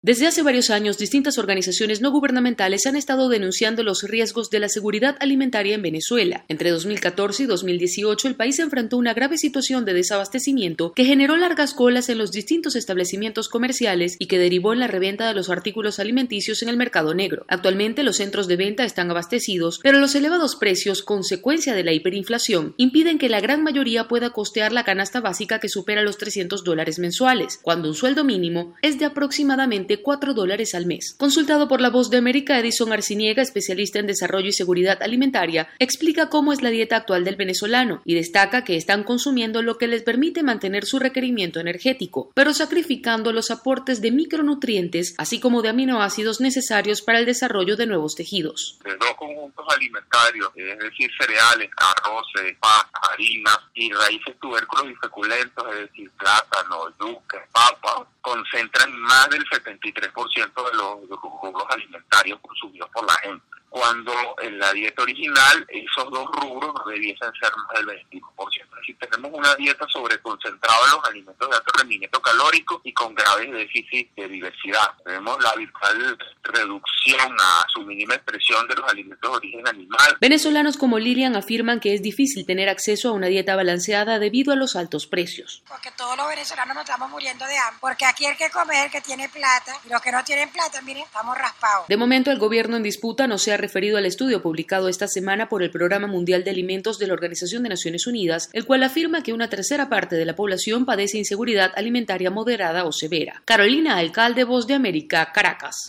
Desde hace varios años, distintas organizaciones no gubernamentales han estado denunciando los riesgos de la seguridad alimentaria en Venezuela. Entre 2014 y 2018, el país enfrentó una grave situación de desabastecimiento que generó largas colas en los distintos establecimientos comerciales y que derivó en la reventa de los artículos alimenticios en el mercado negro. Actualmente, los centros de venta están abastecidos, pero los elevados precios, consecuencia de la hiperinflación, impiden que la gran mayoría pueda costear la canasta básica que supera los $300 mensuales, cuando un sueldo mínimo es de aproximadamente $4 al mes. Consultado por La Voz de América, Edison Arciniega, especialista en desarrollo y seguridad alimentaria, explica cómo es la dieta actual del venezolano y destaca que están consumiendo lo que les permite mantener su requerimiento energético, pero sacrificando los aportes de micronutrientes, así como de aminoácidos necesarios para el desarrollo de nuevos tejidos. De dos conjuntos alimentarios, es decir, cereales, arroces, pastas, harinas y raíces, tubérculos y feculentos, es decir, plátano, yuca, papa, concentran más del 73% de los rubros alimentarios consumidos por la gente, cuando en la dieta original esos dos rubros no debiesen ser más del 25%. Así tenemos una dieta sobreconcentrada en los alimentos de alto rendimiento calórico y con graves déficits de diversidad. Tenemos la virtual reducción a su mínima expresión de los alimentos de origen animal. Venezolanos como Lilian afirman que es difícil tener acceso a una dieta balanceada debido a los altos precios. Porque todos los venezolanos nos estamos muriendo de hambre, porque aquí hay que comer el que tiene plata y los que no tienen plata, miren, estamos raspados. De momento, el gobierno en disputa no se ha referido al estudio publicado esta semana por el Programa Mundial de Alimentos de la Organización de Naciones Unidas, el cual afirma que una tercera parte de la población padece inseguridad alimentaria moderada o severa. Carolina Alcalde, Voz de América, Caracas.